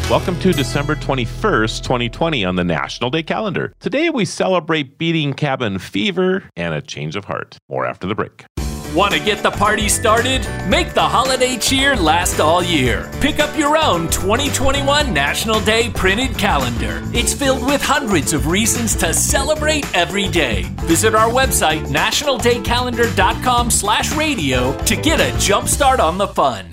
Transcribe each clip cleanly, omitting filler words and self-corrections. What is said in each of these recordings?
Welcome to December 21st, 2020 on the National Day calendar. Today we celebrate beating cabin fever and a change of heart. More after the break. Want to get the party started? Make the holiday cheer last all year. Pick up your own 2021 National Day printed calendar. It's filled with hundreds of reasons to celebrate every day. Visit our website, nationaldaycalendar.com/radio to get a jump start on the fun.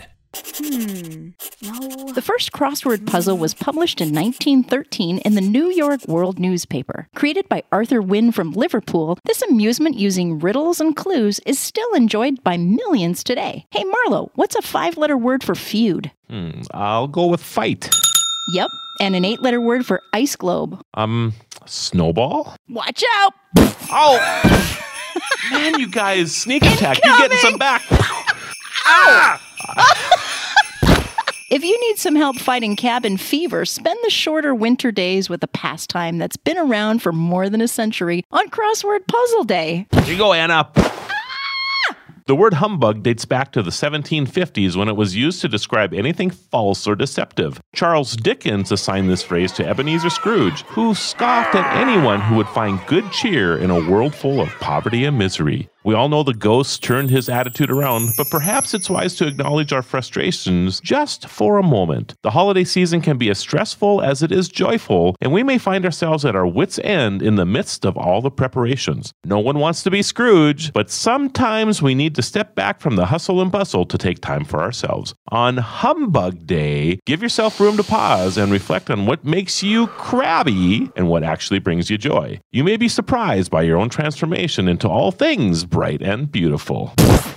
The first crossword puzzle was published in 1913 in the New York World newspaper. Created by Arthur Wynne from Liverpool, this amusement using riddles and clues is still enjoyed by millions today. Hey, Marlo, what's a 5-letter word for feud? I'll go with fight. Yep, and an 8-letter word for ice globe. Snowball? Watch out! Oh! Man, you guys, sneak attack. You're getting some back. Ow! If you need some help fighting cabin fever, spend the shorter winter days with a pastime that's been around for more than a century on Crossword Puzzle Day. Here you go, Anna. The word humbug dates back to the 1750s when it was used to describe anything false or deceptive. Charles Dickens assigned this phrase to Ebenezer Scrooge, who scoffed at anyone who would find good cheer in a world full of poverty and misery. We all know the ghost turned his attitude around, but perhaps it's wise to acknowledge our frustrations just for a moment. The holiday season can be as stressful as it is joyful, and we may find ourselves at our wits' end in the midst of all the preparations. No one wants to be Scrooge, but sometimes we need to step back from the hustle and bustle to take time for ourselves. On Humbug Day, give yourself room to pause and reflect on what makes you crabby and what actually brings you joy. You may be surprised by your own transformation into all things bright and beautiful.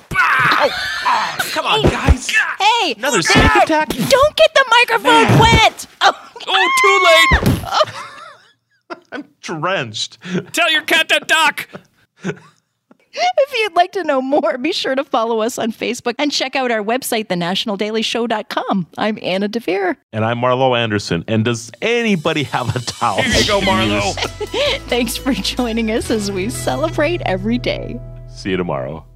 Come on, guys. Hey! Another sneak attack? Don't get the microphone wet! Oh, too late! I'm drenched. Tell your cat to duck! If you'd like to know more, be sure to follow us on Facebook and check out our website, thenationaldailyShow.com. I'm Anna DeVere. And I'm Marlo Anderson. And does anybody have a towel? Here you go, Marlo. Thanks for joining us as we celebrate every day. See you tomorrow.